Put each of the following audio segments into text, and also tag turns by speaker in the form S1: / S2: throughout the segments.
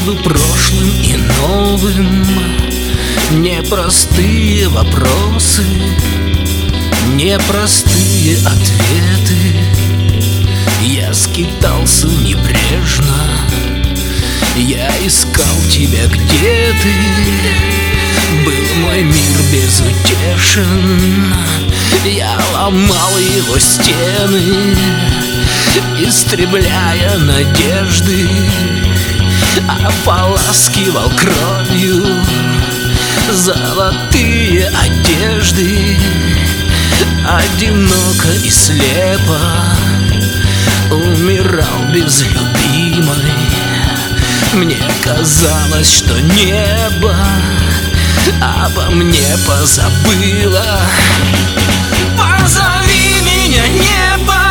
S1: между прошлым и новым. Непростые вопросы, непростые ответы. Я скитался небрежно, я искал тебя, где ты. Был мой мир безутешен, я ломал его стены, истребляя надежды, ополаскивал кровью золотые одежды. Одиноко и слепо умирал без любимой. Мне казалось, что небо обо мне позабыло. Позови меня, небо,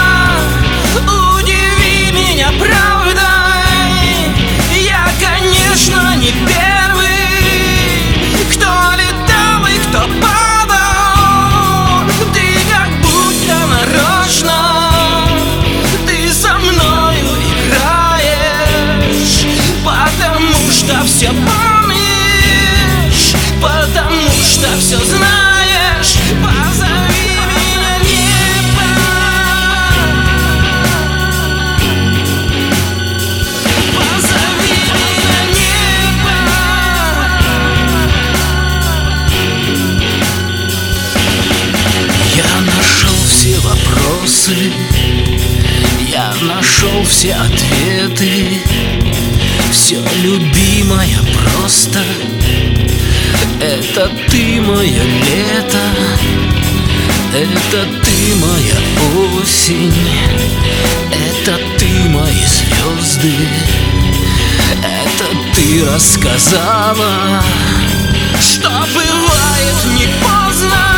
S1: удиви меня правдой. Я, конечно, не первый, кто летал и кто падал. Ты как будто нарочно, ты со мною играешь, потому что все помнишь, потому что все знаешь. Позови меня, небо, позови меня, небо. Я нашел все вопросы, я нашел все ответы. Все, любимая, просто это ты мое лето, это ты моя осень, это ты мои звезды, это ты рассказала, что бывает не поздно.